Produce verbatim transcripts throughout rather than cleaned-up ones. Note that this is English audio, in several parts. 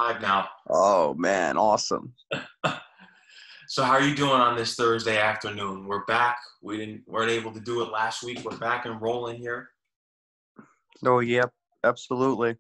live now. Oh, man. Awesome. So how are you doing on this Thursday afternoon? We're back. We didn't weren't able to do it last week. We're back and rolling here. Oh, yep. Absolutely.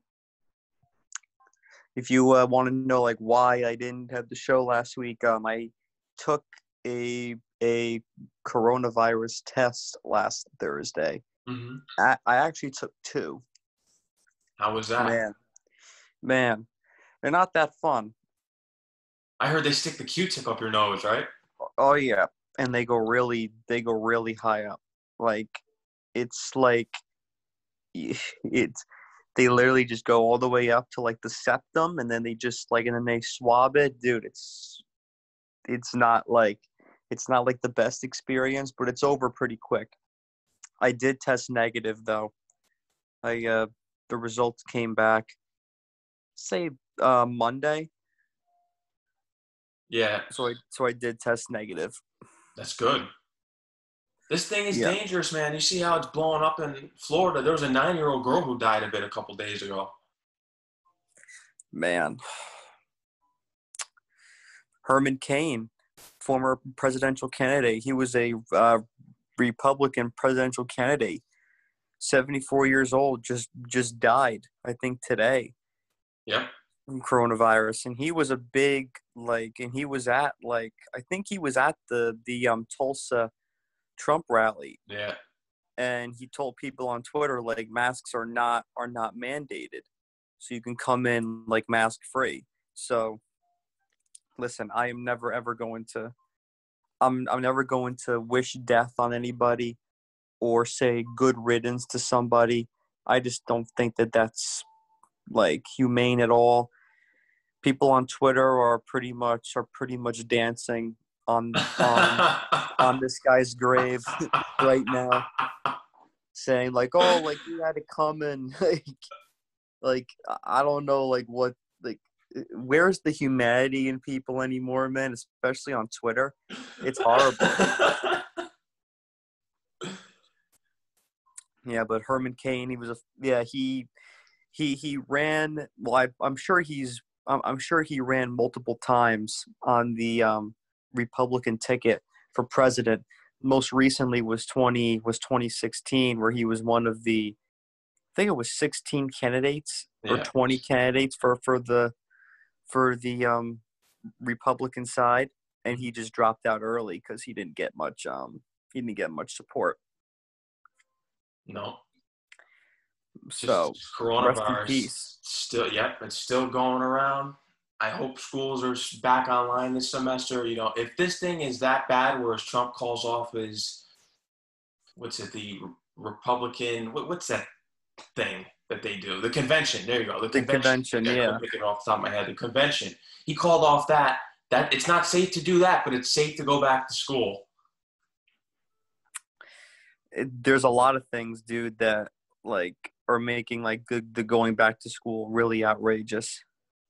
If you uh, want to know, like, why I didn't have the show last week, um, I took a a coronavirus test last Thursday. Mm-hmm. I, I actually took two. How was that? Man. Man. They're not that fun. I heard they stick the Q-tip up your nose, right? Oh, yeah. And they go really, they go really high up. Like, it's like, it's, they literally just go all the way up to, like, the septum, and then they just, like, and then they swab it. Dude, it's, it's not, like, it's not, like, the best experience, but it's over pretty quick. I did test negative, though. I, uh, the results came back, say, uh, Monday. Yeah. So I, so I did test negative. That's good. This thing is Yeah. dangerous, man. You see how it's blowing up in Florida. There was a nine-year-old girl who died of it a couple days ago. Man. Herman Cain, former presidential candidate. He was a uh, Republican presidential candidate. seventy-four years old, just just died, I think, today. Yep. From coronavirus. And he was a big, like, and he was at, like, I think he was at the, the um Tulsa Trump rally. Yeah. And he told people on Twitter, like, masks are not are not mandated. So you can come in, like, mask free. So listen, I am never ever going to I'm I'm never going to wish death on anybody or say good riddance to somebody. I just don't think that that's, like, humane at all. People on Twitter are pretty much are pretty much dancing on on on this guy's grave right now, saying, like, oh, like, you had it coming. like like I don't know, like, what, like, where's the humanity in people anymore, man, especially on Twitter. It's horrible. Yeah, but Herman Cain, he was a yeah, he he he ran, well, I, I'm sure he's I'm, I'm sure he ran multiple times on the um, Republican ticket for president. Most recently was twenty was twenty sixteen, where he was one of the, I think it was sixteen candidates or Yeah. twenty candidates for, for the for the um, Republican side, and he just dropped out early because he didn't get much um he didn't get much support. No. So Just rest in coronavirus peace. still, yep, it's still going around. I hope schools are back online this semester. You know, if this thing is that bad, whereas Trump calls off his, what's it, the Republican, what, what's that thing that they do? The convention. There you go. The The convention. convention, I yeah. couldn't pick it off the top of my head. The convention. He called off that. That it's not safe to do that, but it's safe to go back to school. It, there's a lot of things, dude, that, like, are making, like, the, the going back to school really outrageous.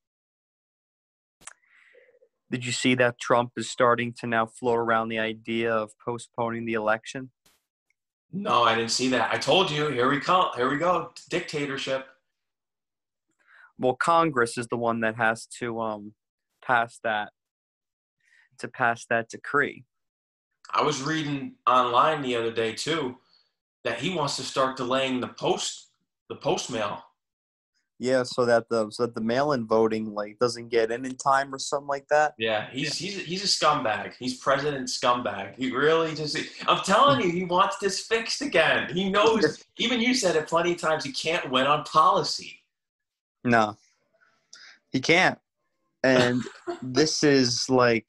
Did you see that Trump is starting to now float around the idea of postponing the election? No, I didn't see that. I told you. Here we come. Here we go. Dictatorship. Well, Congress is the one that has to um pass that to pass that decree. I was reading online the other day too that he wants to start delaying the post the post mail. Yeah, so that the so that the mail-in voting, like, doesn't get in in time or something like that. Yeah, he's he's he's a scumbag. He's president scumbag. He really just. I'm telling you, he wants this fixed again. He knows. Even you said it plenty of times. He can't win on policy. No, he can't. And this is, like,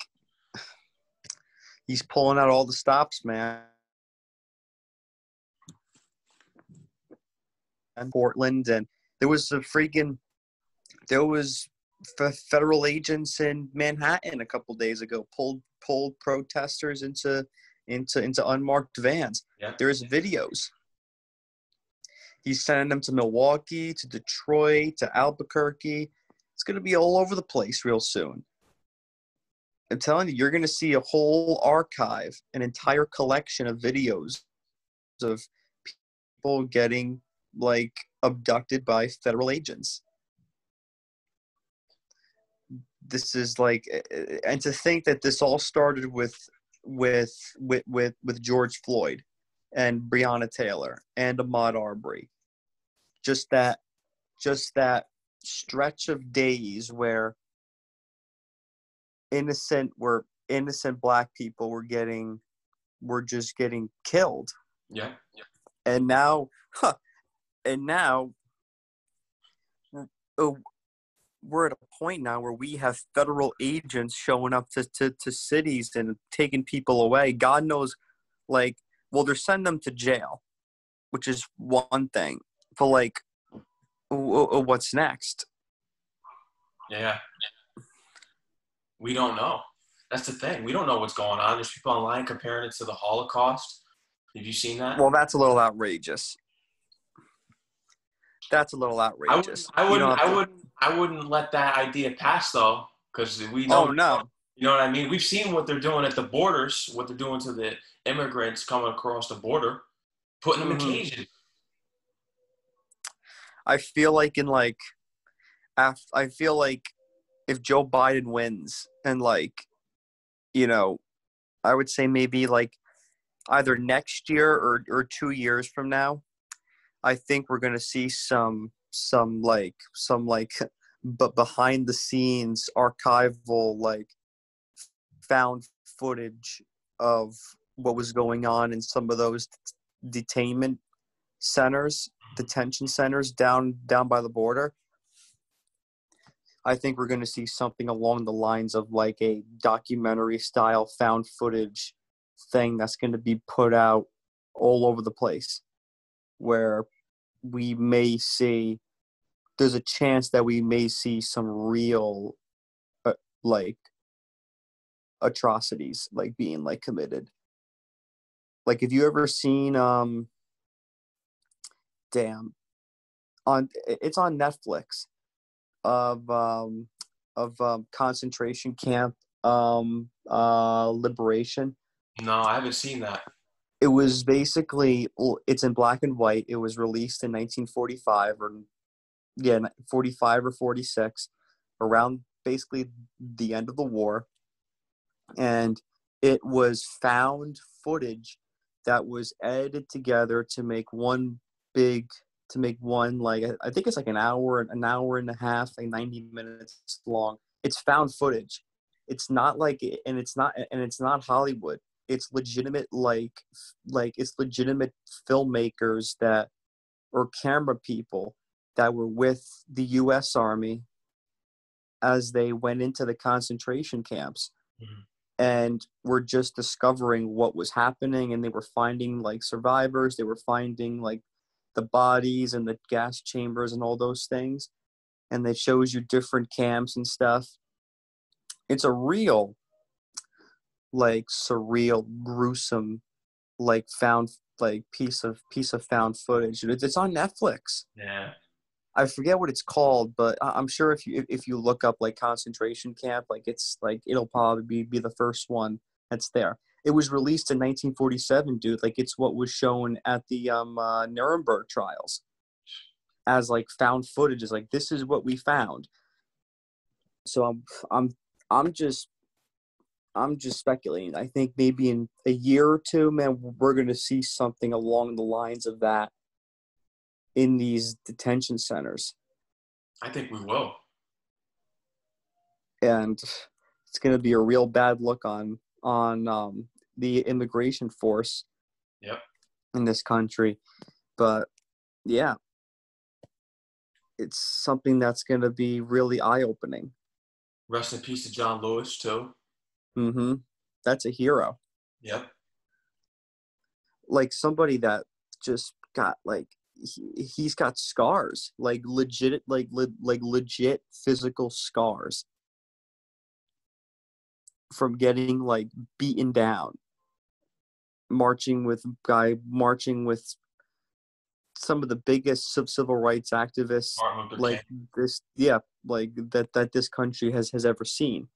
he's pulling out all the stops, man. And Portland, and there was a freaking, there was f- federal agents in Manhattan a couple days ago pulled pulled protesters into into into unmarked vans. Yeah. There's videos. He's sending them to Milwaukee, to Detroit, to Albuquerque. It's going to be all over the place real soon. I'm telling you, you're going to see a whole archive, an entire collection of videos of people getting, like, abducted by federal agents. this is like, and to think that this all started with with with with, with George Floyd and Breonna Taylor and Ahmaud Arbery. Just that, just that stretch of days where innocent were innocent black people were getting were just getting killed. Yeah. yeah. And now, huh, and now, uh, we're at a point now where we have federal agents showing up to, to, to cities and taking people away. God knows, like, well, they're sending them to jail, which is one thing. But, like, w- w- what's next? Yeah. We don't know. That's the thing. We don't know what's going on. There's people online comparing it to the Holocaust. Have you seen that? Well, that's a little outrageous. That's a little outrageous. I wouldn't. I wouldn't. I I wouldn't, I wouldn't let that idea pass though, because we know. Oh no. You know what I mean? We've seen what they're doing at the borders. What they're doing to the immigrants coming across the border, putting them mm-hmm. in cages. I feel like in like, I feel like if Joe Biden wins and like, you know, I would say maybe like either next year or, or two years from now, I think we're going to see some, some like, some like, but behind the scenes archival, like found footage of what was going on in some of those detainment centers, detention centers down, down by the border. I think we're going to see something along the lines of like a documentary style found footage thing that's going to be put out all over the place, where we may see, there's a chance that we may see some real uh, like atrocities like being like committed. Like, have you ever seen um damn on it's on Netflix of um of um, concentration camp um uh liberation? No, I haven't seen that. It was basically, it's in black and white. It was released in nineteen forty-five or yeah forty-five or forty-six, around basically the end of the war. And it was found footage that was edited together to make one big, to make one, like, I think it's like an hour, an hour and a half, like ninety minutes long. It's found footage. It's not like, and it's not, and it's not Hollywood. It's legitimate, like, like it's legitimate filmmakers that, or camera people that were with the U S Army as they went into the concentration camps. Mm-hmm. And were just discovering what was happening, and they were finding like survivors. They were finding like the bodies and the gas chambers and all those things. And they shows you different camps and stuff. It's a real, like, surreal, gruesome, like found, like piece of piece of found footage. It's, it's on Netflix. Yeah. I forget what it's called, but I'm sure if you if you look up like concentration camp, like it's like it'll probably be, be the first one that's there. It was released in nineteen forty-seven, dude. Like, it's what was shown at the um uh, Nuremberg trials as like found footage. Is like, this is what we found. So I'm I'm I'm just I'm just speculating. I think maybe in a year or two, man, we're gonna see something along the lines of that in these detention centers. I think we will. And it's going to be a real bad look on on um, the immigration force yep. in this country. But, yeah, it's something that's going to be really eye-opening. Rest in peace to John Lewis, too. Mm-hmm. That's a hero. Yep. Like, somebody that just got, like, He, he's got scars, like legit, like le, like legit physical scars from getting like beaten down, marching with guy, marching with some of the biggest civil rights activists, like this, yeah, like that that this country has has ever seen.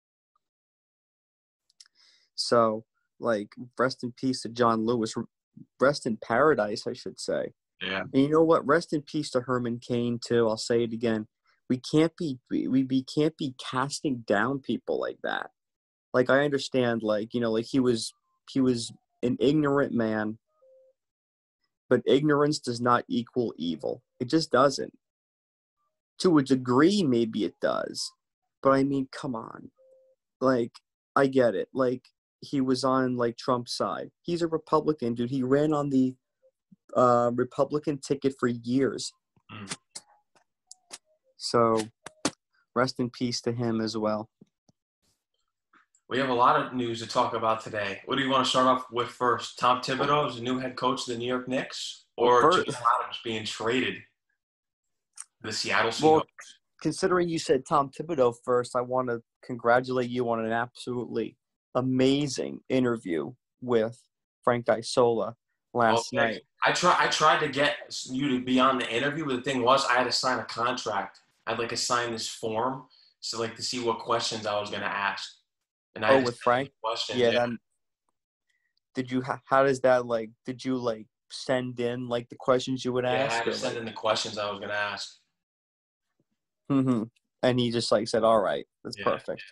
So, like, rest in peace to John Lewis. Rest in paradise, I should say. Yeah. And you know what? Rest in peace to Herman Cain, too. I'll say it again. we can't be we, we can't be casting down people like that. Like, I understand, like, you know, like he was he was an ignorant man, but ignorance does not equal evil. It just doesn't. To a degree, maybe it does. But I mean, come on. Like, I get it. Like, he was on, like, Trump's side. He's a Republican, dude. He ran on the uh, Republican ticket for years. Mm. So, rest in peace to him as well. We have a lot of news to talk about today. What do you want to start off with first? Tom Thibodeau is the new head coach of the New York Knicks, or First, Jamal Adams being traded to the Seattle Seahawks? Well, considering you said Tom Thibodeau first, I want to congratulate you on an absolutely amazing interview with Frank Isola last okay. night. I try. I tried to get you to be on the interview, but the thing was, I had to sign a contract. I'd like to sign this form, so like to see what questions I was going to ask. And I oh, with Frank? Questions, yeah. yeah. Then, did you? How does that like? Did you like send in like the questions you would Yeah, ask? I had to or, send like... in the questions I was going to ask. Mm-hmm. And he just like said, "All right, that's yeah. perfect."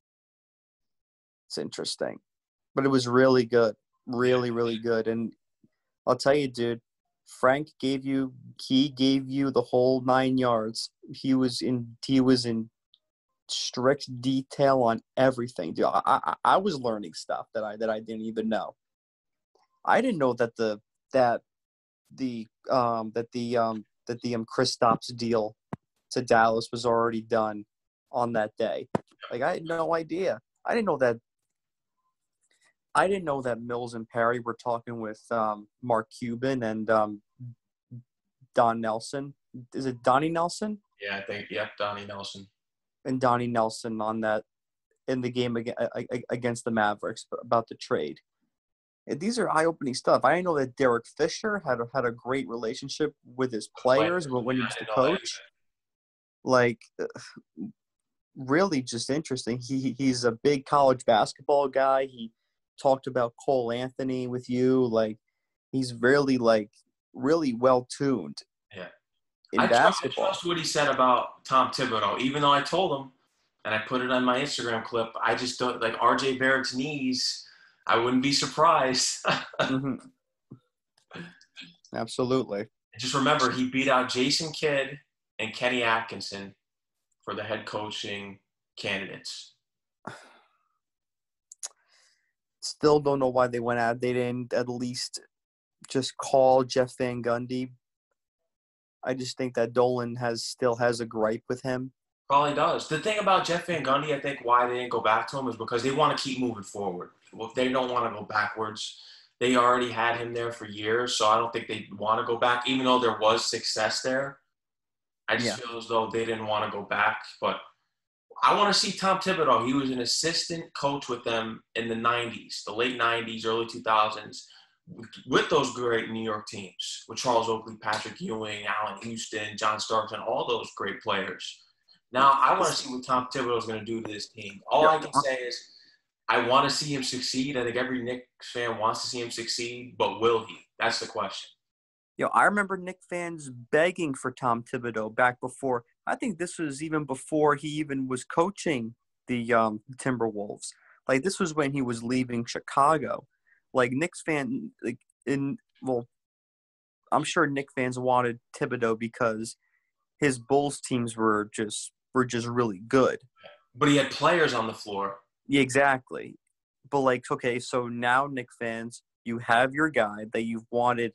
It's interesting, but it was really good, really, really good. And I'll tell you, dude, Frank gave you, he gave you the whole nine yards. He was in, he was in strict detail on everything. Dude, I, I, I was learning stuff that I that I didn't even know. I didn't know that the that the um that the um that the um Kristaps deal to Dallas was already done on that day. Like, I had no idea. I didn't know that. I didn't know that Mills and Perry were talking with um, Mark Cuban and um, Don Nelson. Is it Donnie Nelson? Yeah, I think, yep, Donnie Nelson. And Donnie Nelson on that in the game against the Mavericks about the trade. These are eye-opening stuff. I didn't know that Derek Fisher had a, had a great relationship with his players when, when he was the coach. Like, really just interesting. He He's a big college basketball guy. He talked about Cole Anthony with you. Like, he's really, like, really well-tuned yeah. in I basketball. I trust what he said about Tom Thibodeau, even though I told him, and I put it on my Instagram clip, I just don't, like, R J Barrett's knees, I wouldn't be surprised. mm-hmm. Absolutely. Just remember, he beat out Jason Kidd and Kenny Atkinson for the head coaching candidates. Still don't know why they went out. They didn't at least just call Jeff Van Gundy. I just think that Dolan has still has a gripe with him. Probably does. The thing about Jeff Van Gundy, I think why they didn't go back to him is because they want to keep moving forward. Well, they don't want to go backwards. They already had him there for years, so I don't think they want to go back, even though there was success there. I just yeah. feel as though they didn't want to go back. But I want to see Tom Thibodeau. He was an assistant coach with them in the nineties, the late nineties, early two thousands, with those great New York teams, with Charles Oakley, Patrick Ewing, Allen Houston, John Starks, and all those great players. Now, I want to see what Tom Thibodeau is going to do to this team. All yeah. I can say is I want to see him succeed. I think every Knicks fan wants to see him succeed, but will he? That's the question. Yo, I remember Knicks fans begging for Tom Thibodeau back before. I think this was even before he even was coaching the um, Timberwolves. Like, this was when he was leaving Chicago. Like, Knicks fan, like in well, I'm sure Knicks fans wanted Thibodeau because his Bulls teams were just were just really good. But he had players on the floor. Yeah, exactly. But like, okay, so now Knicks fans, you have your guy that you've wanted.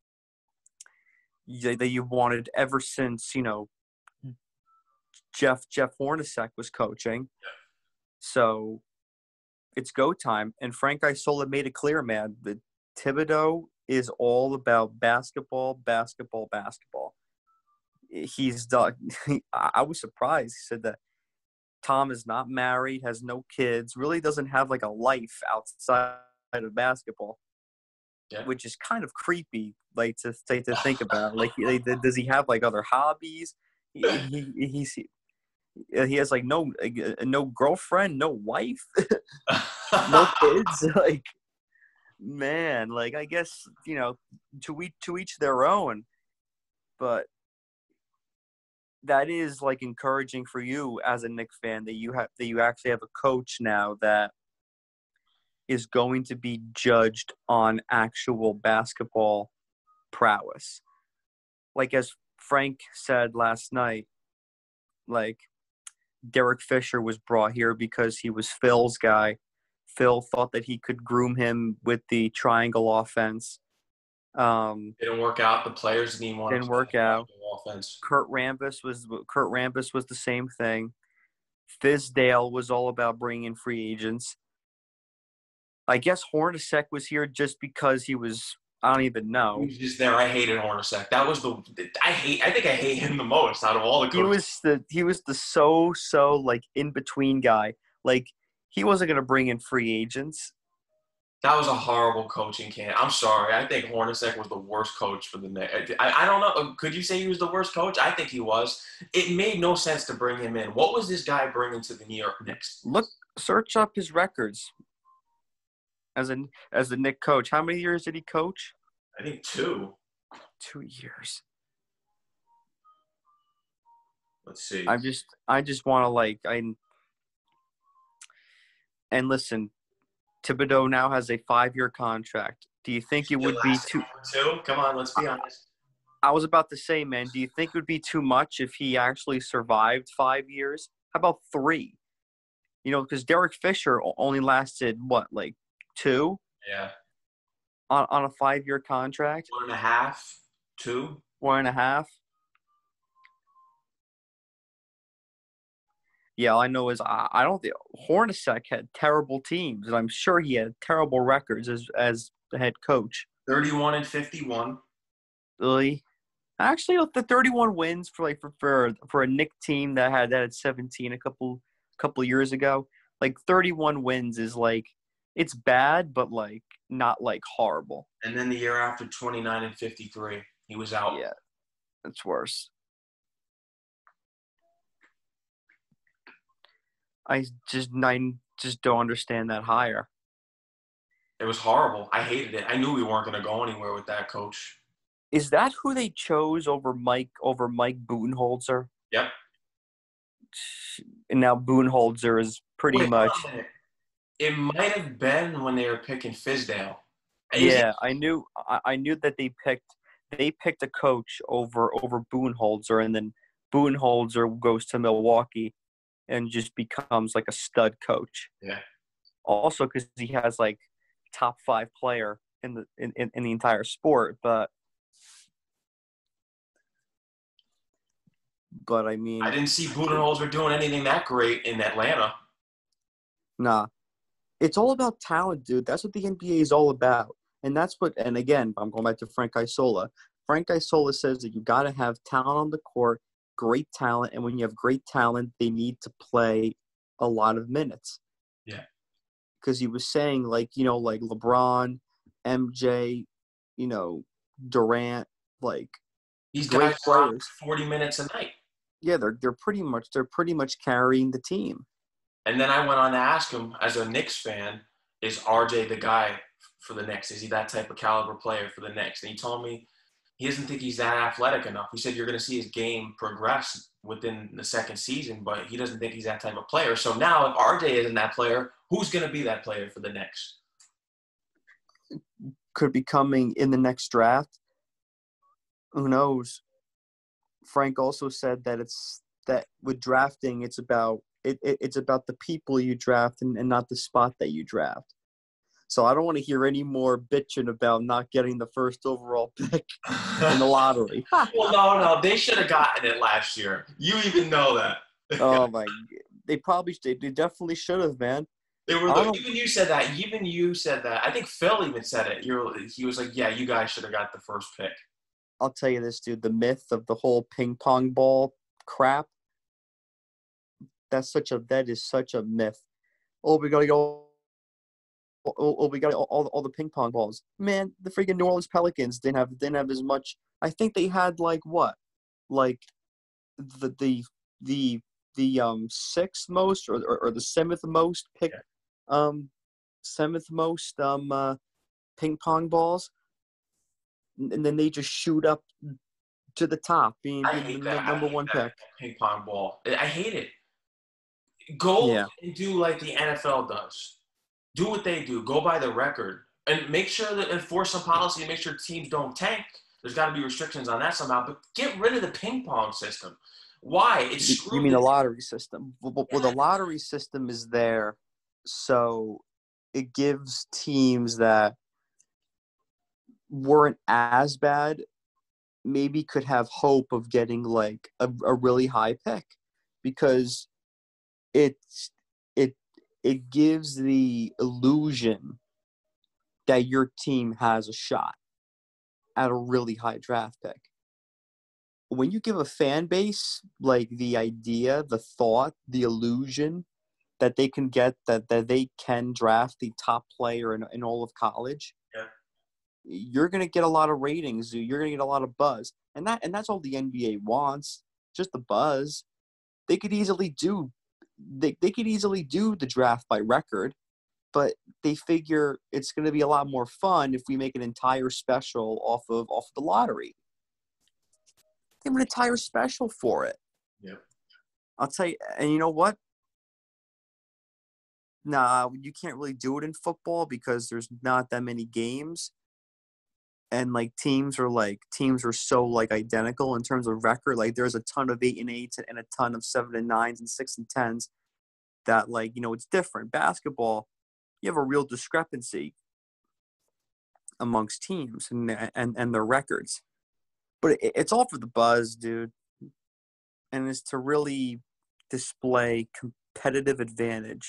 That you've wanted ever since, you know, Jeff Jeff Hornacek was coaching. Yeah. So it's go time. And Frank Isola made it clear, man, that Thibodeau is all about basketball, basketball, basketball. He's done. I was surprised. He said that Tom is not married, has no kids, really doesn't have like a life outside of basketball. Yeah. Which is kind of creepy, like to to, to think about. Like, like, does he have like other hobbies? He, he he's he has like no no girlfriend, no wife, no kids. Like, man, like I guess you know to each to each their own. But that is like encouraging for you as a Knicks fan that you have that you actually have a coach now that is going to be judged on actual basketball prowess. Like as Frank said last night, like Derek Fisher was brought here because he was Phil's guy. Phil thought that he could groom him with the triangle offense. Um, Didn't work out. The players didn't even want didn't to work out. Offense. Kurt Rambis was Kurt Rambis was the same thing. Fizdale was all about bringing in free agents. I guess Hornacek was here just because he was. I don't even know. He was just there. I hated Hornacek. That was the. I hate. I think I hate him the most out of all the coaches. He was the. He was the so so like in between guy. Like he wasn't gonna bring in free agents. That was a horrible coaching can. I'm sorry. I think Hornacek was the worst coach for the Knicks. I, I don't know. Could you say he was the worst coach? I think he was. It made no sense to bring him in. What was this guy bringing to the New York Knicks? Look, search up his records as a as the Knicks coach. How many years did he coach? I think two. Two years. Let's see. I just I just want to like I. And listen. Thibodeau now has a five-year contract. Do you think it would be too two? Come on, let's be honest. I was about to say, man, do you think it would be too much if he actually survived five years? How about three? You know, because Derek Fisher only lasted, what, like two? Yeah. On, on a five-year contract? One and a half, two. One and a half? Yeah, all I know is I, I don't think Hornacek had terrible teams, and I'm sure he had terrible records as as the head coach. thirty-one and fifty-one. Really? Actually, the thirty-one wins for like for for, for a Knicks team that had that had seventeen a couple couple years ago. Like thirty-one wins is like it's bad, but like not like horrible. And then the year after, twenty-nine and fifty-three, he was out. Yeah, it's worse. I just I just don't understand that hire. It was horrible. I hated it. I knew we weren't going to go anywhere with that coach. Is that who they chose over Mike over Mike Budenholzer? Yep. And now Budenholzer is pretty Wait, much. It might have been when they were picking Fizdale. Yeah, I knew. I, I knew that they picked. They picked a coach over over Budenholzer, and then Budenholzer goes to Milwaukee. And just becomes like a stud coach. Yeah. Also, because he has like top five player in the in, in, in the entire sport, but but I mean, I didn't see Budenholzer doing anything that great in Atlanta. Nah, it's all about talent, dude. That's what the N B A is all about, and that's what. And again, I'm going back to Frank Isola. Frank Isola says that you got to have talent on the court. Great talent, and when you have great talent, they need to play a lot of minutes. Yeah. Because he was saying, like, you know, like LeBron, M J, you know, Durant, like these great guys players. forty minutes a night. Yeah, they're they're pretty much they're pretty much carrying the team. And then I went on to ask him, as a Knicks fan, is R J the guy for the Knicks? Is he that type of caliber player for the Knicks? And he told me he doesn't think he's that athletic enough. He said you're going to see his game progress within the second season, but he doesn't think he's that type of player. So now if R J isn't that player, who's going to be that player for the Knicks? Could be coming in the next draft. Who knows? Frank also said that it's that with drafting, it's about it, it it's about the people you draft and, and not the spot that you draft. So I don't want to hear any more bitching about not getting the first overall pick in the lottery. Well, no, no, they should have gotten it last year. You even know that. Oh my! They probably they, they definitely should have, man. They were the, even you said that. Even you said that. I think Phil even said it. You're he was like, yeah, you guys should have got the first pick. I'll tell you this, dude. The myth of the whole ping pong ball crap. That's such a that is such a myth. Oh, we gotta go. Oh, oh, we got all, all all the ping pong balls. Man, the freaking New Orleans Pelicans didn't have didn't have as much. I think they had like what, like the the the the um sixth most or or, or the seventh most pick, yeah. um seventh most um uh, ping pong balls, and then they just shoot up to the top, being, I being hate the, that. the I number hate one that pick. ping pong ball. I hate it. Go Yeah. and do like the N F L does. Do what they do. Go by the record. And make sure that enforce some policy and make sure teams don't tank. There's got to be restrictions on that somehow. But get rid of the ping pong system. Why? It's You, you screwed mean the the lottery system? Well, well, the lottery system is there, so it gives teams that weren't as bad maybe could have hope of getting like a, a really high pick, because it's it it gives the illusion that your team has a shot at a really high draft pick. When you give a fan base like the idea, the thought, the illusion that they can get that, that they can draft the top player in, in all of college, yeah. you're going to get a lot of ratings. You're going to get a lot of buzz. And that and that's all the N B A wants, just the buzz. They could easily do they, they could easily do the draft by record, but they figure it's going to be a lot more fun if we make an entire special off of off of the lottery. They have an entire special for it. Yep. I'll tell you, and you know what? Nah, you can't really do it in football because there's not that many games. And like teams are like teams are so like identical in terms of record. Like there's a ton of eight and eights and a ton of seven and nines and six and tens that like, you know, it's different. Basketball, you have a real discrepancy amongst teams and and, and their records. But it, it's all for the buzz, dude. And it's to really display competitive advantage.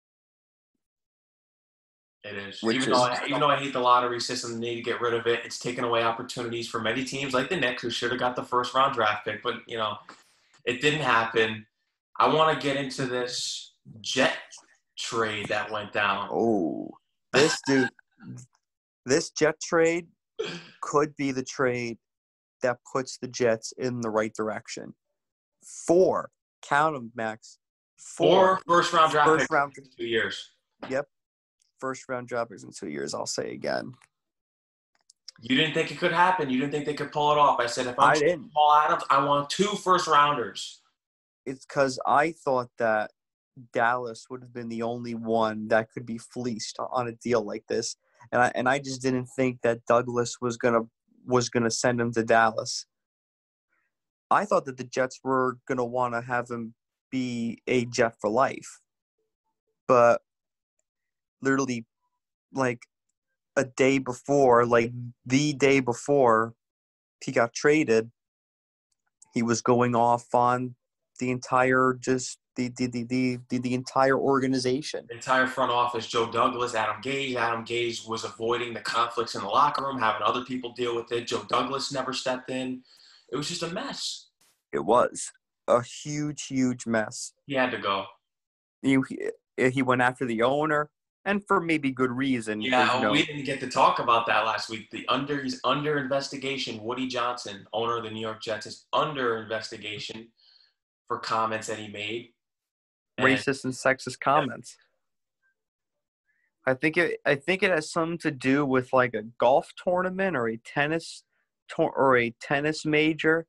It is. Which even is, though I, even though I hate the lottery system, they need to get rid of it. It's taken away opportunities for many teams like the Knicks, who should have got the first round draft pick, but you know, it didn't happen. I want to get into this Jet trade that went down. Oh, this dude, this Jet trade could be the trade that puts the Jets in the right direction. Four, count them, Max. Four, Four first round draft first picks round, in two years. Yep. First round draft picks in two years, I'll say again. You didn't think it could happen. You didn't think they could pull it off. I said, if I'm I didn't. Paul Adams, I want two first rounders. It's because I thought that Dallas would have been the only one that could be fleeced on a deal like this. And I and I just didn't think that Douglas was gonna was gonna send him to Dallas. I thought that the Jets were gonna want to have him be a Jet for life. But literally like a day before, like the day before he got traded, he was going off on the entire just the the the the, the, the entire organization. The entire front office, Joe Douglas, Adam Gase. Adam Gase was avoiding the conflicts in the locker room, having other people deal with it. Joe Douglas never stepped in. It was just a mess. It was a huge, huge mess. He had to go. He, he went after the owner, and for maybe good reason. Yeah, you know, we didn't get to talk about that last week. The under he's under investigation. Woody Johnson, owner of the New York Jets, is under investigation for comments that he made. And, racist and sexist comments. Yeah. I think it. I think it has something to do with like a golf tournament or a tennis tor- or a tennis major.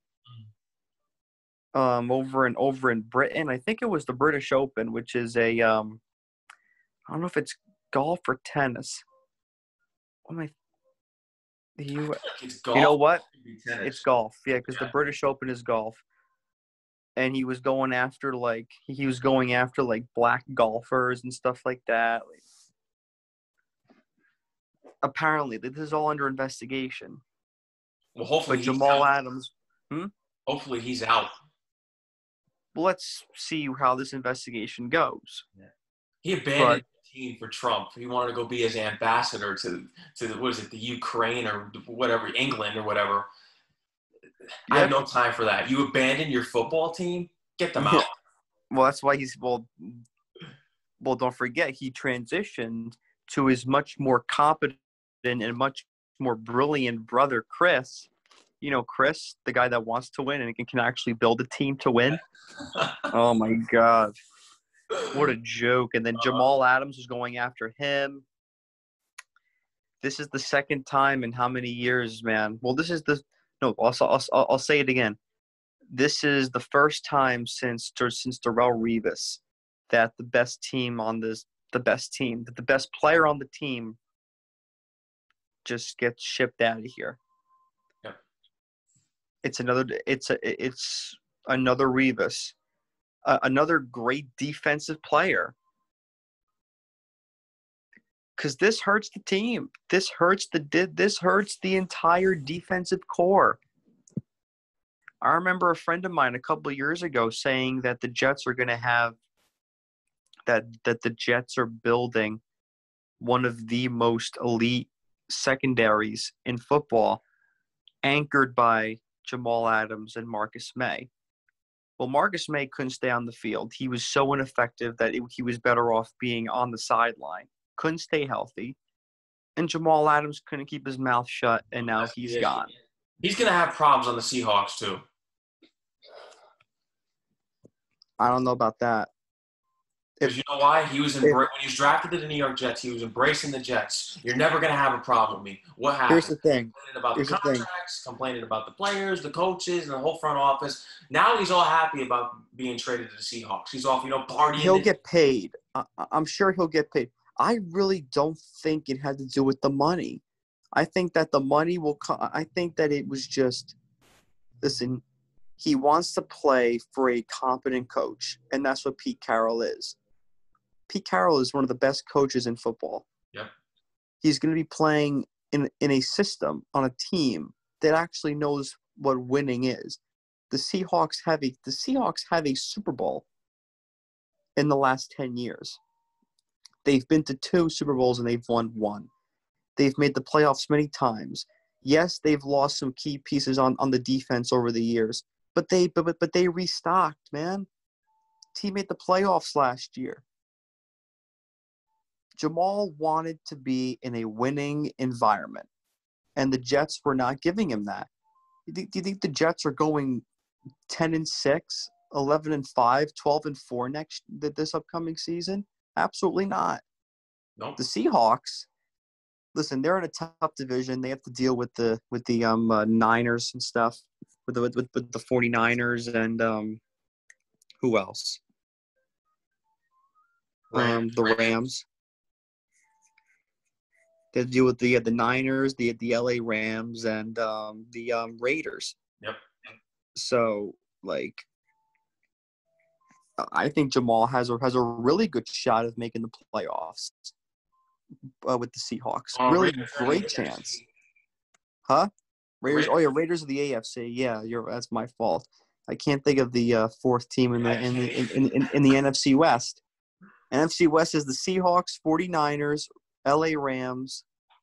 Um, over in over in Britain, I think it was the British Open, which is a um, I don't know if it's golf or tennis. What am I? The U. It's golf. You know what? It's golf. Yeah, because yeah. the British Open is golf. And he was going after like he was going after like black golfers and stuff like that. Like, apparently, this is all under investigation. Well, hopefully, but Jamal out. Adams. Hmm? Hopefully, he's out. Well, let's see how this investigation goes. Yeah. He abandoned but, the team for Trump. He wanted to go be his ambassador to to what is it, the Ukraine or whatever, England or whatever. Yep. I have no time for that. You abandon your football team? Get them out. Yeah. Well, that's why he's well. Well, don't forget he transitioned to his much more competent and much more brilliant brother, Chris. You know, Chris, the guy that wants to win and can, can actually build a team to win. Oh my God, what a joke! And then Jamal Adams was going after him. This is the second time in how many years, man? Well, this is the No, also I'll, I'll, I'll say it again. This is the first time since since Darrelle Revis that the best team on this the best team that the best player on the team just gets shipped out of here. Yep. It's another it's a, it's another Revis, uh, another great defensive player. Because this hurts the team. This hurts the this hurts the entire defensive core. I remember a friend of mine a couple of years ago saying that the Jets are going to have that that the Jets are building one of the most elite secondaries in football, anchored by Jamal Adams and Marcus May. Well, Marcus May couldn't stay on the field. He was so ineffective that it, he was better off being on the sideline. Couldn't stay healthy. And Jamal Adams couldn't keep his mouth shut, and now he's gone. He's going to have problems on the Seahawks, too. I don't know about that. Because you know why? He was embra- when he was drafted to the New York Jets, he was embracing the Jets. You're never going to have a problem with me. What happened? Here's the thing. Complaining about Here's the contracts, the complaining about the players, the coaches, and the whole front office. Now he's all happy about being traded to the Seahawks. He's off, you know, partying. He'll get paid. I- I'm sure he'll get paid. I really don't think it had to do with the money. I think that the money will come. I think that it was just, listen, he wants to play for a competent coach, and that's what Pete Carroll is. Pete Carroll is one of the best coaches in football. Yep. He's going to be playing in in a system on a team that actually knows what winning is. The Seahawks have a the Seahawks have a Super Bowl in the last ten years. They've been to two Super Bowls and they've won one. They've made the playoffs many times. Yes, they've lost some key pieces on, on the defense over the years, but they but but they restocked, man. Team made the playoffs last year. Jamal wanted to be in a winning environment, and the Jets were not giving him that. Do you think, do you think the Jets are going ten and six, eleven and five, twelve and four next this upcoming season? Absolutely not. Nope. The Seahawks, listen, they're in a tough division. They have to deal with the with the um uh, Niners and stuff, with the with, with the 49ers and um who else? Rams. Um, the Rams. They deal with the uh, the Niners, the the L A Rams, and um, the um, Raiders. Yep. So, like, I think Jamal has a has a really good shot of making the playoffs uh, with the Seahawks. Oh, really Raiders great chance. Huh? Raiders. Raiders. Oh yeah, Raiders of the A F C. Yeah, you're. That's my fault. I can't think of the uh, fourth team in the in the in, in, in, in the N F C West. N F C West is the Seahawks, 49ers, L A Rams.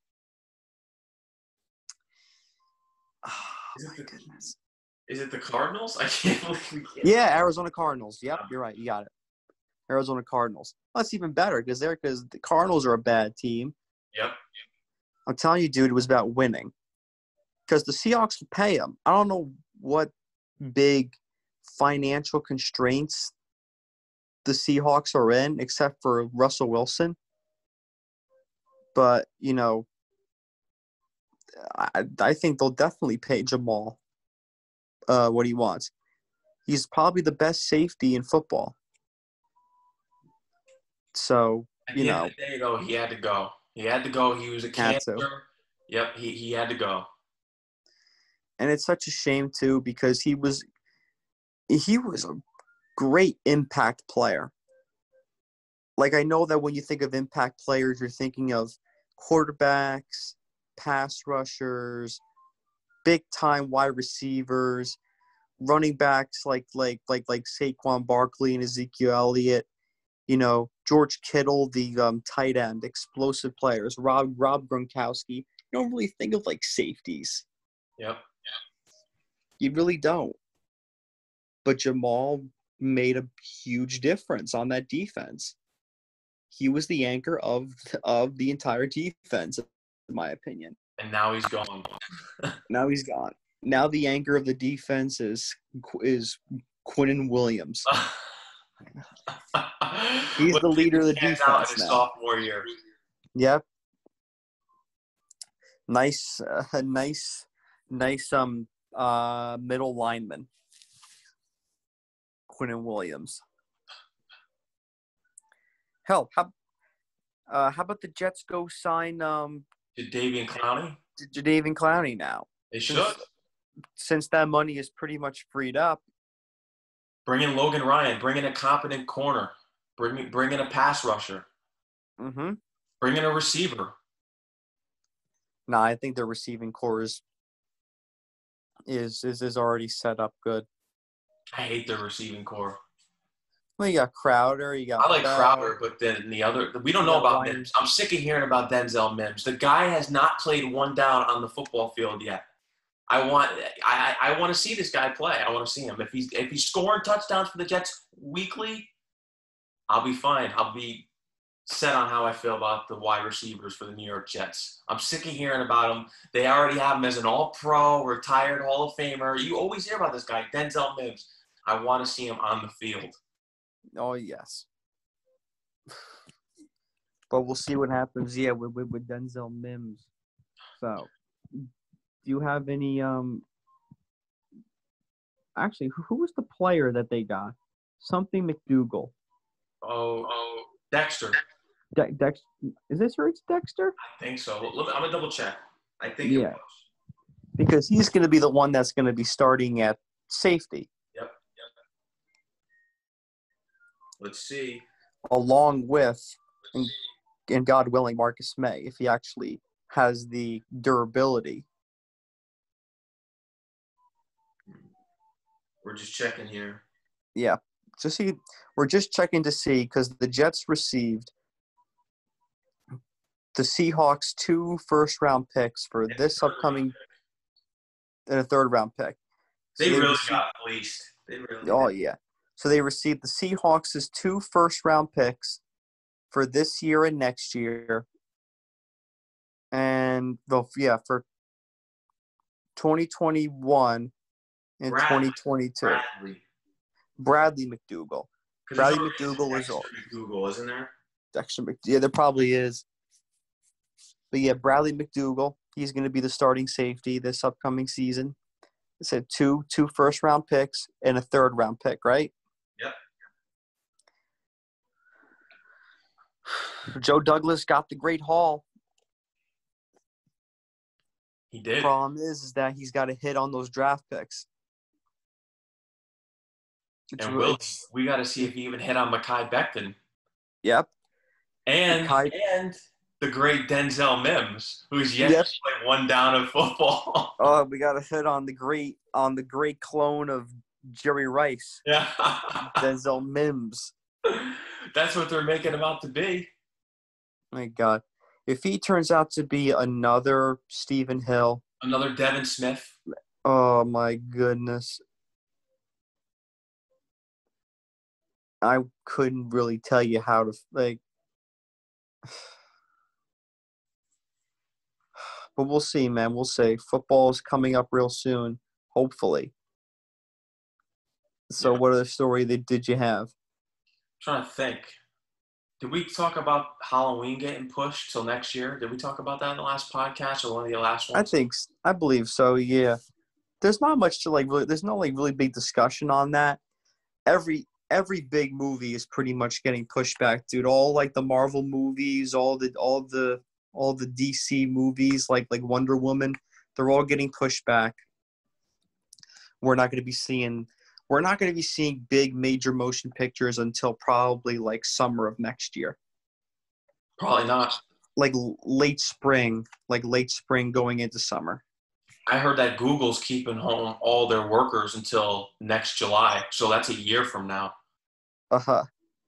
Oh, is my the, goodness. Is it the Cardinals? I can't believe we can't. Yeah, Arizona Cardinals. Yep, you're right. You got it. Arizona Cardinals. Well, that's even better because they're because the Cardinals are a bad team. Yep. I'm telling you, dude, it was about winning. Because the Seahawks will pay them. I don't know what big financial constraints the Seahawks are in, except for Russell Wilson. But, you know, I, I think they'll definitely pay Jamal uh, what he wants. He's probably the best safety in football. So, At you the know. end of the day, though, he had to go. He had to go. He was a cancer. Yep, he, he had to go. And it's such a shame, too, because he was he was a great impact player. Like, I know that when you think of impact players, you're thinking of quarterbacks, pass rushers, big-time wide receivers, running backs like like like like Saquon Barkley and Ezekiel Elliott, you know, George Kittle, the um, tight end, explosive players, Rob Rob Gronkowski. You don't really think of, like, safeties. Yep. You really don't. But Jamal made a huge difference on that defense. He was the anchor of of the entire defense, in my opinion. And now he's gone. Now he's gone. Now the anchor of the defense is is Quinnen Williams. He's the leader of the defense in his now. Sophomore year. Yep. Nice, uh, nice, nice. Um, Uh, middle lineman. Quinnen Williams. Hell, how uh, how about the Jets go sign um Jadeveon Clowney? Jadeveon Clowney now? They Since, should. since that money is pretty much freed up. Bring in Logan Ryan. Bring in a competent corner. Bring, bring in a pass rusher. Mm-hmm. Bring in a receiver. Nah, I think their receiving core is is is, is already set up good. I hate their receiving core. Well, you got Crowder, you got I like Bell. Crowder, but then the other, we don't know Yeah, about Ryan. Mims. I'm sick of hearing about Denzel Mims. The guy has not played one down on the football field yet. I want, I, I want to see this guy play. I want to see him. If he's, if he's scoring touchdowns for the Jets weekly, I'll be fine. I'll be set on how I feel about the wide receivers for the New York Jets. I'm sick of hearing about him. They already have him as an all-pro, retired Hall of Famer. You always hear about this guy, Denzel Mims. I want to see him on the field. Oh, yes. But we'll see what happens, yeah, with, with, with Denzel Mims. So, do you have any um – actually, who, who was the player that they got? Something McDougal. Oh, oh, Dexter. De- Dex- is this right, Dexter? I think so. I'm going to double check. I think Yeah. it was. Because he's going to be the one that's going to be starting at safety. Yep. Yep. Let's see. Along with, and, and God willing, Marcus May, if he actually has the durability. We're just checking here. Yeah. So see, we're just checking to see because the Jets received the Seahawks two first-round picks for this upcoming and a third-round pick. So They, they really received, got fleeced. They really Oh, did. yeah. So they received the Seahawks' two first-round picks for this year and next year. And, the yeah, for twenty twenty-one and Bradley. twenty twenty-two. Bradley. Bradley McDougal. Bradley McDougal is Dexter McDougal, isn't there? Dexter Mc, yeah, there probably is. But yeah, Bradley McDougal, he's going to be the starting safety this upcoming season. It said two two first round picks and a third round pick, right? Yep. Joe Douglas got the great haul. He did. Problem is, is that he's got to hit on those draft picks. It's and really, will we got to see if he even hit on Mekhi Becton. Yep. And Mekhi, and the great Denzel Mims, who's yet Yep. to play one down of football. Oh, we got to hit on the great on the great clone of Jerry Rice, Yeah. Denzel Mims. That's what they're making him out to be. My God, if he turns out to be another Stephen Hill, Another Devin Smith. oh my goodness, I couldn't really tell you how to like. But we'll see, man. We'll see. Football is coming up real soon, hopefully. So, Yeah. what other story that did you have? I'm trying to think. Did we talk about Halloween getting pushed till next year? Did we talk about that in the last podcast or one of the last I ones? think I believe so. Yeah. There's not much to like. Really, there's no like really big discussion on that. Every every big movie is pretty much getting pushed back, dude. All like the Marvel movies, all the all the all the D C movies, like like Wonder Woman, they're all getting pushed back. We're not going to be seeing. We're not going to be seeing big major motion pictures until probably like summer of next year. Probably not. Like late spring, like late spring going into summer. I heard that Google's keeping home all their workers until next July. So that's a year from now. Uh-huh.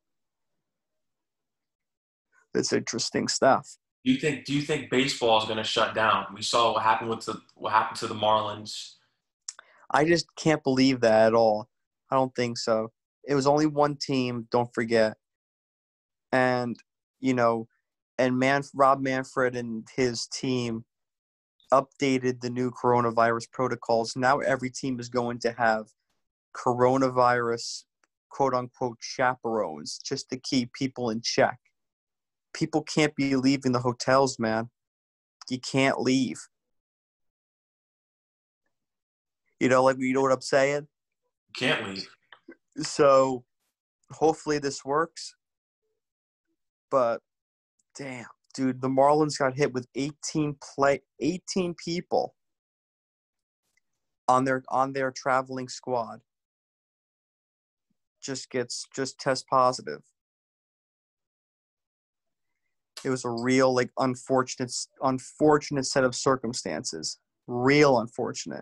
It's interesting stuff. Do you think do you think baseball is going to shut down? We saw what happened with the what happened to the Marlins. I just can't believe that at all. I don't think so. It was only one team, don't forget. And, you know, and Man, Rob Manfred and his team updated the new coronavirus protocols. Now every team is going to have coronavirus, quote-unquote, chaperones just to keep people in check. People can't be leaving the hotels, man. You can't leave. You know, like you know what I'm saying? Can't leave. So hopefully this works. But damn, dude, the Marlins got hit with eighteen play eighteen people on their on their traveling squad. Just gets just test positive. It was a real like unfortunate unfortunate set of circumstances. Real unfortunate.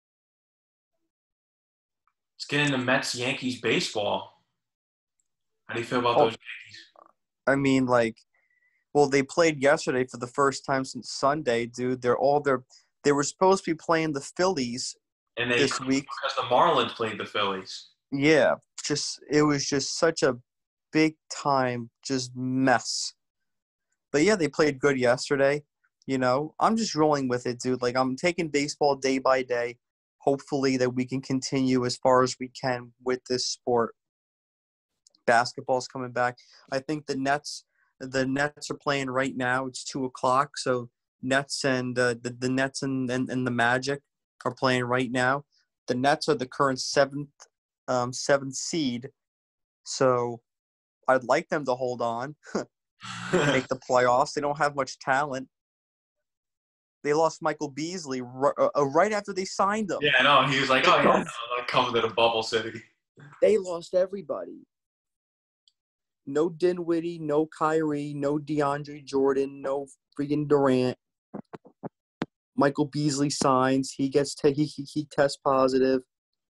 Let's get into Mets Yankees baseball. How do you feel about Oh, those Yankees? I mean, like, well, they played yesterday for the first time since Sunday, dude. They're all they're they were supposed to be playing the Phillies And they this week. because the Marlins played the Phillies. Yeah, just it was just such a big time just mess. But yeah, they played good yesterday. You know, I'm just rolling with it, dude. Like, I'm taking baseball day by day. Hopefully that we can continue as far as we can with this sport. Basketball's coming back. I think the Nets, the Nets are playing right now. It's two o'clock, so Nets and uh, the the Nets and, and and the Magic are playing right now. The Nets are the current seventh um, seventh seed, so I'd like them to hold on, make the playoffs. They don't have much talent. They lost Michael Beasley r- uh, right after they signed him. Yeah, I know. He was like, oh, yeah, I'm coming to the bubble city. They lost everybody. No Dinwiddie, no Kyrie, no DeAndre Jordan, no freaking Durant. Michael Beasley signs. He gets te- he, he he tests positive.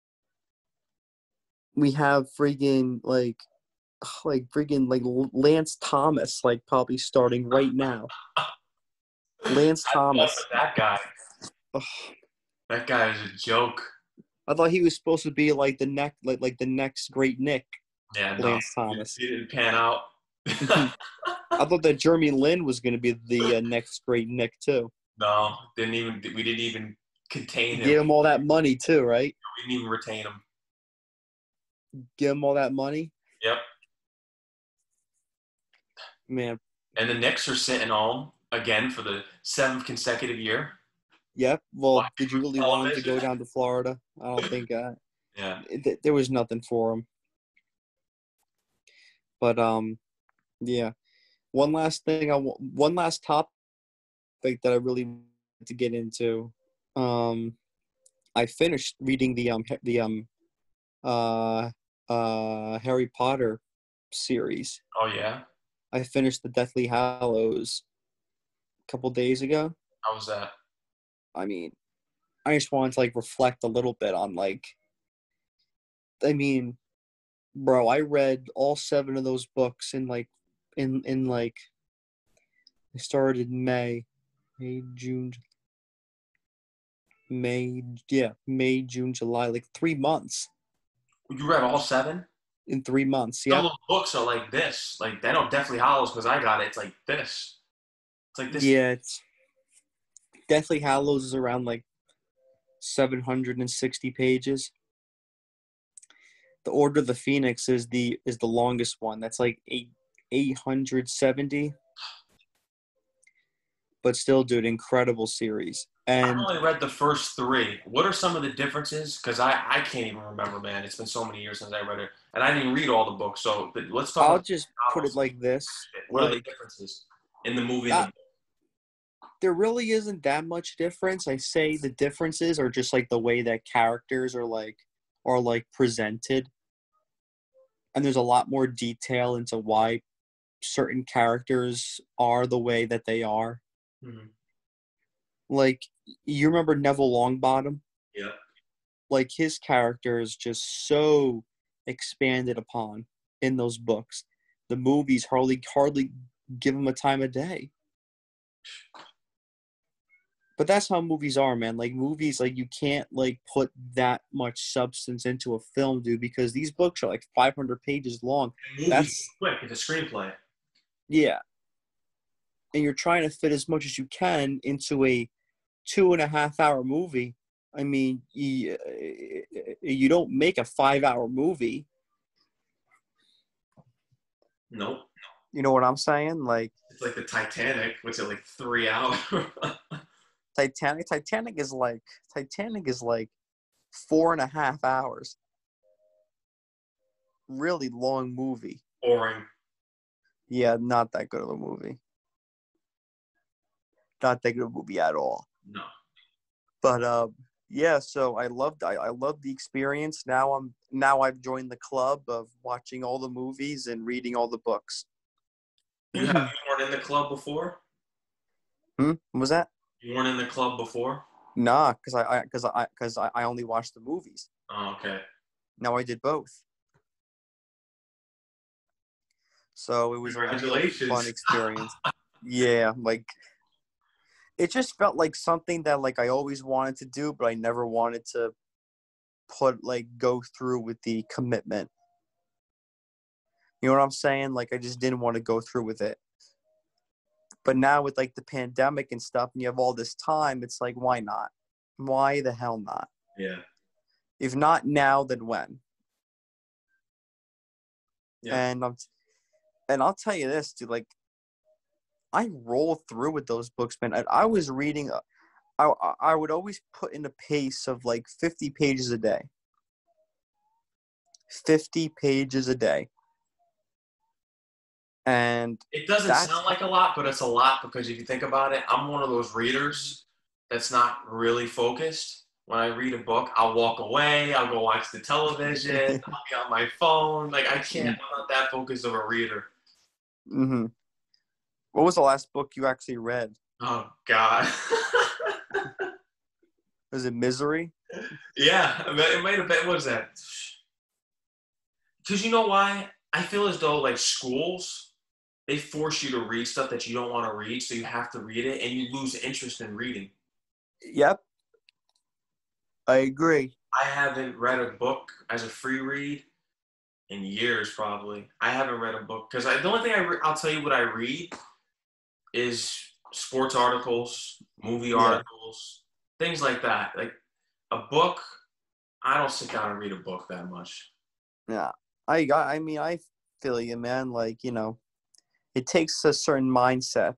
We have freaking like like freaking like Lance Thomas like probably starting right now. Lance Thomas. That guy. Ugh. That guy is a joke. I thought he was supposed to be like the next like like the next great Nick. Yeah, no, Lance Thomas. He didn't pan out. I thought that Jeremy Lin was going to be the uh, next great Nick too. No, didn't even. We didn't even contain him. Give him all that money too, right? We didn't even retain him. Give him all that money. Yep. Man. And the Knicks are sitting home again for the seventh consecutive year. Yep. Well, Watch did you really want him to go down to Florida? I don't think. Uh, yeah. Th- there was nothing for him. But um, yeah. One last thing. I w- one last topic that I really want to get into. Um, I finished reading the um the um uh uh Harry Potter series. Oh yeah. I finished the Deathly Hallows a couple days ago. How was that? I mean, I just wanted to like reflect a little bit on like. I mean, bro, I read all seven of those books in like, in in like. I started in May, May, June, May, yeah, May, June, July, like three months. You read all seven? In three months, yeah. Some of the books are like this. Like, they don't Deathly Hallows because I got it. It's like this. It's like this. Yeah, it's Deathly Hallows is around like seven hundred sixty pages. The Order of the Phoenix is the is the longest one. That's like eight eight hundred seventy. But still, dude, incredible series. And I only read the first three. What are some of the differences? Because I, I can't even remember, man. It's been so many years since I read it. And I didn't read all the books. So but let's talk I'll about just put it like this. What like, are the differences in the movie? And uh, the there really isn't that much difference. I say the differences are just like the way that characters are like are like presented. And there's a lot more detail into why certain characters are the way that they are. Mm-hmm. Like, you remember Neville Longbottom? Yeah. Like, his character is just so expanded upon in those books. The movies hardly hardly give him a time of day. But that's how movies are, man. Like, movies, like, you can't, like, put that much substance into a film, dude, because these books are, like, five hundred pages long. Movies that's quick. It's a screenplay. Yeah. And you're trying to fit as much as you can into a two and a half hour movie. I mean, you, you don't make a five hour movie. Nope. You know what I'm saying? Like, it's like the Titanic. What's it, like three hours? Titanic. Titanic is like Titanic is like Four and a half hours. Really long movie. Boring. Yeah, not that good of a movie. Not that good of a movie at all. No. But uh, yeah, so I loved I, I loved the experience. Now I'm now I've joined the club of watching all the movies and reading all the books. You have you weren't in the club before? Hmm? What was that? You weren't in the club before? Nah, because I because I because I, I only watched the movies. Oh, okay. Now I did both. So it was a really fun experience. Yeah, like it just felt like something that like I always wanted to do, but I never wanted to put like go through with the commitment. You know what I'm saying? Like I just didn't want to go through with it. But now with like the pandemic and stuff, and you have all this time, it's like, why not? Why the hell not? Yeah. If not now, then when? Yeah. And I'm, and I'll tell you this, dude. Like, I roll through with those books, man. I, I was reading, uh, I I would always put in a pace of like fifty pages a day. fifty pages a day. And it doesn't sound like a lot, but it's a lot because if you think about it, I'm one of those readers that's not really focused. When I read a book, I'll walk away, I'll go watch the television, I'll be on my phone. Like I can't, I'm not that focused of a reader. Mm-hmm. What was the last book you actually read? Oh God. Was it Misery? Yeah, it might have been. What was that? Because you know why? I feel as though like schools, they force you to read stuff that you don't want to read, so you have to read it, and you lose interest in reading. Yep. I agree. I haven't read a book as a free read in years, probably. I haven't read a book because the only thing I re- I'll tell you what I read is sports articles, movie Yeah. articles, things like that. Like a book, I don't sit down and read a book that much. Yeah. I got. I mean, I feel you, man. Like, you know, it takes a certain mindset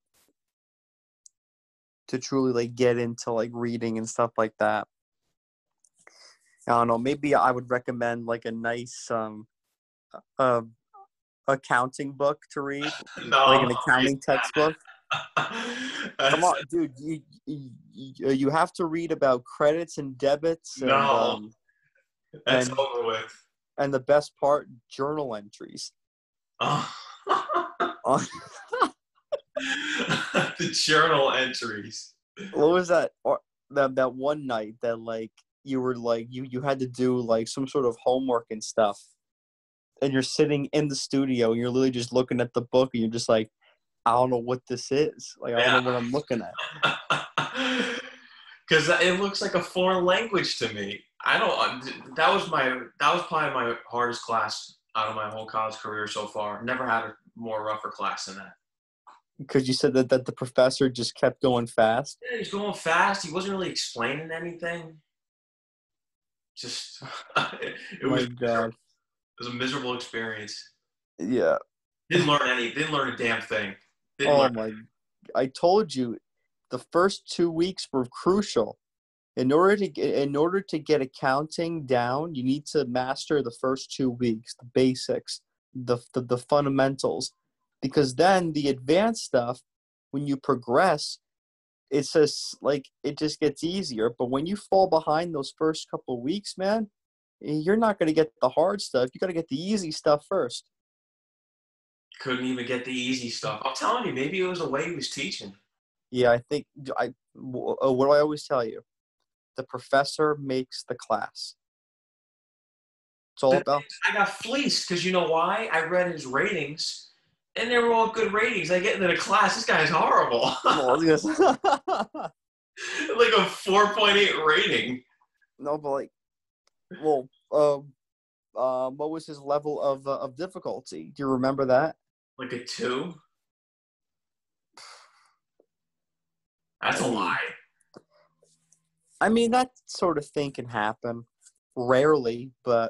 to truly like get into like reading and stuff like that. I don't know. Maybe I would recommend like a nice um uh, accounting book to read, No, like an accounting textbook. Come on, That's- dude. You, you you have to read about credits and debits and No, um that's and over with. and the best part, journal entries. Oh. On- The journal entries. what was that? Or that that one night that like you were like you you had to do like some sort of homework and stuff, and you're sitting in the studio and you're literally just looking at the book and you're just like, I don't know what this is. Like I don't Yeah. know what I'm looking at. Because it looks like a foreign language to me. I don't. That was my. That was probably my hardest class out of my whole college career so far. Never had a more rougher class than that. Because you said that, that the professor just kept going fast. Yeah, he's going fast. He wasn't really explaining anything. Just it, it My was. God. It was a miserable experience. Yeah. Didn't learn any. Didn't learn a damn thing. Didn't Oh learn. my. I told you, the first two weeks were crucial. In order to get, in order to get accounting down, you need to master the first two weeks, the basics, the the, the fundamentals, because then the advanced stuff, when you progress, it's just like it just gets easier. But when you fall behind those first couple weeks, man, you're not going to get the hard stuff. You got to get the easy stuff first. Couldn't even get the easy stuff. I'm telling you, maybe it was the way he was teaching. Yeah, I think I. What do I always tell you? The professor makes the class. It's all about. I got fleeced because you know why? I read his ratings, and they were all good ratings. I get into the class. This guy's horrible. Like a four point eight rating. No, but like, well, um, uh, what was his level of uh, of difficulty? Do you remember that? Like a two. That's I a mean, lie. I mean, that sort of thing can happen. Rarely, but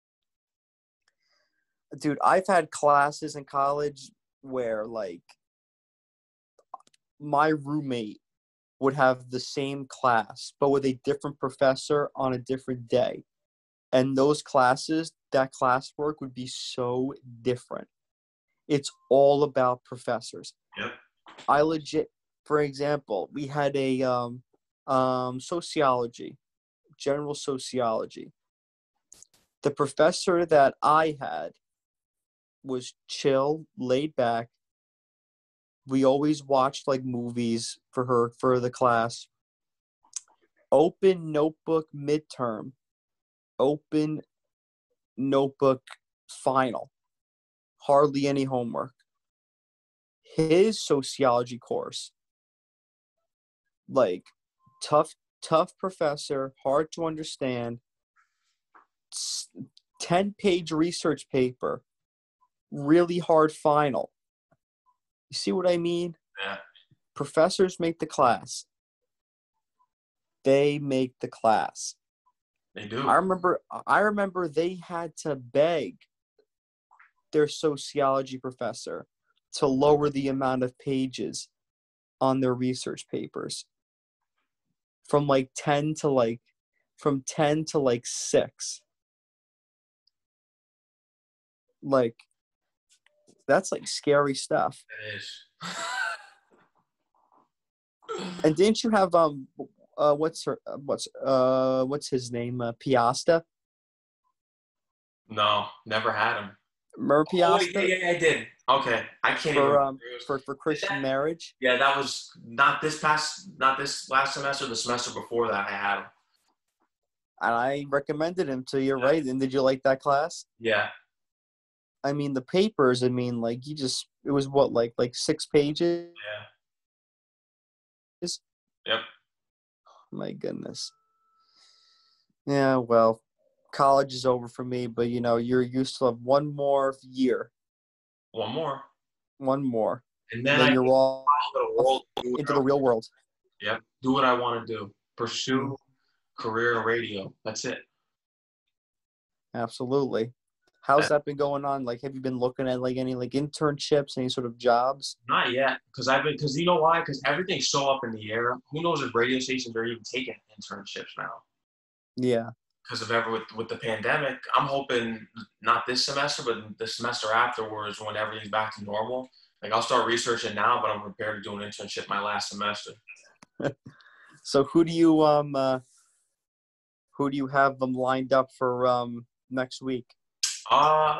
dude, I've had classes in college where like my roommate would have the same class, but with a different professor on a different day. And those classes, that classwork would be so different. It's all about professors. Yep. I legit, for example, we had a um, um, sociology, general sociology. The professor that I had was chill, laid back. We always watched like movies for her, for the class. Open notebook midterm. Open notebook final. Hardly any homework. His sociology course, like tough, tough professor, hard to understand, ten-page research paper, really hard final. You see what I mean? Yeah. Professors make the class. They make the class. They do. I remember I remember they had to beg their sociology professor to lower the amount of pages on their research papers from like ten to like from ten to like six. Like, that's like scary stuff. It is. And didn't you have um uh what's her what's uh what's his name uh, Piasta? No, never had him. Remember Oh, Piasta? yeah, yeah, I did. Okay, I can't for even. um for for Christian that, marriage. Yeah, that was not this past, not this last semester. The semester before that, I had him. And I recommended him to you, right? And did you like that class? Yeah. I mean, the papers. I mean, like you just it was what like like six pages. Yeah. Yep. My goodness. Yeah, well, college is over for me, but you know, you're you still have one more year. One more. One more. And then, and then I you're all the world, into the real world. Yep. Do what I want to do. Pursue career in radio. That's it. Absolutely. How's that been going on? Like, have you been looking at like any like internships, any sort of jobs? Not yet, because I've been because you know why? Because everything's so up in the air. Who knows if radio stations are even taking internships now? Yeah. Because of ever with with the pandemic, I'm hoping not this semester, but the semester afterwards, when everything's back to normal. Like I'll start researching now, but I'm prepared to do an internship my last semester. So who do you um uh, who do you have them lined up for um next week? Uh,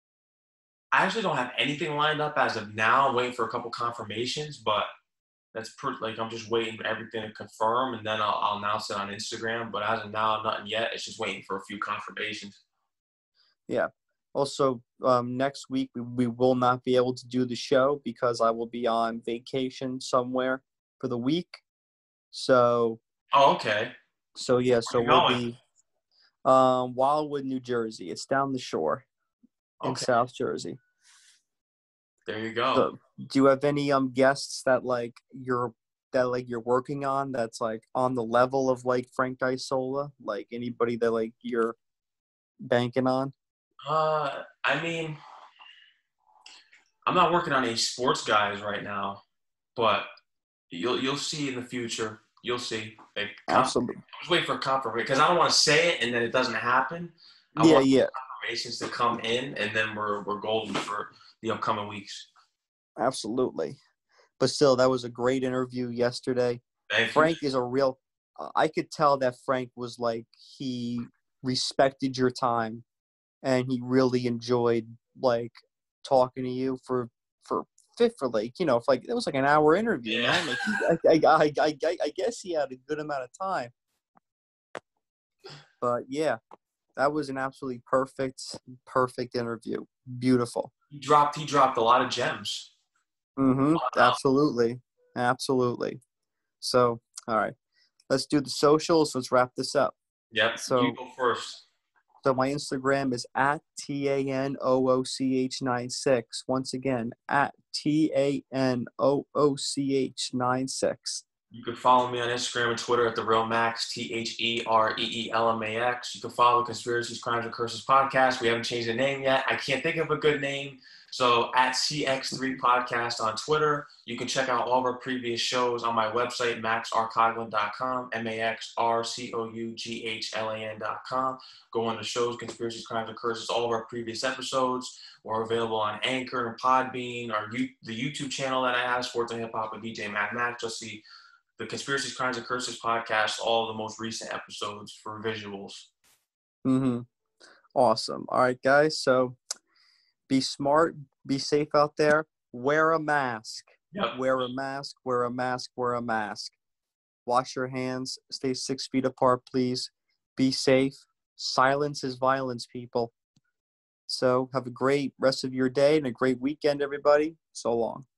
I actually don't have anything lined up as of now. I'm waiting for a couple confirmations, but that's pretty, like I'm just waiting for everything to confirm, and then I'll, I'll announce it on Instagram. But as of now, nothing yet. It's just waiting for a few confirmations. Yeah. Also, um, next week we, we will not be able to do the show because I will be on vacation somewhere for the week. So. Oh, okay. So yeah, so we'll be um, Wildwood, New Jersey. It's down the shore in okay. South Jersey. There you go. So, do you have any um guests that like you're that like you're working on that's like on the level of like Frank Isola? Like anybody that like you're banking on? Uh, I mean, I'm not working on any sports guys right now, but you'll you'll see in the future. You'll see. Like, Absolutely. I'm just waiting for a confirmation because I don't want to say it and then it doesn't happen. I yeah, want yeah. confirmations to come in, and then we're we're golden for the upcoming weeks. Absolutely. But still, that was a great interview yesterday. Thank Frank you. is a real uh, – I could tell that Frank was like he respected your time and he really enjoyed like talking to you for for fit for like you know for like it was like an hour interview, Yeah. man. Like he, I, I, I, I, I guess he had a good amount of time. But yeah, that was an absolutely perfect, perfect interview. Beautiful. He dropped he dropped a lot of gems. Mm-hmm. Absolutely, absolutely. So, all right, let's do the socials. Let's wrap this up. Yep. So you go first. So my Instagram is at T A N O O C H nine six. Once again, at T A N O O C H nine six. You can follow me on Instagram and Twitter at The Real Max, T H E R E E L M A X. You can follow Conspiracies, Crimes, and Curses podcast. We haven't changed the name yet. I can't think of a good name. So at C X three Podcast on Twitter. You can check out all of our previous shows on my website, max r coughlin dot com, M A X R C O U G H L A N dot com. Go on to shows, Conspiracies, Crimes, and Curses. All of our previous episodes were available on Anchor and Podbean, our the YouTube channel that I have, Sports and Hip Hop with D J Matt Mac. Just see the Conspiracies, Crimes, and Curses podcast, all of the most recent episodes for visuals. Mm-hmm. Awesome. All right, guys. So be smart, be safe out there. Wear a mask. Yep. Wear a mask, wear a mask, wear a mask. Wash your hands. Stay six feet apart, please. Be safe. Silence is violence, people. So have a great rest of your day and a great weekend, everybody. So long.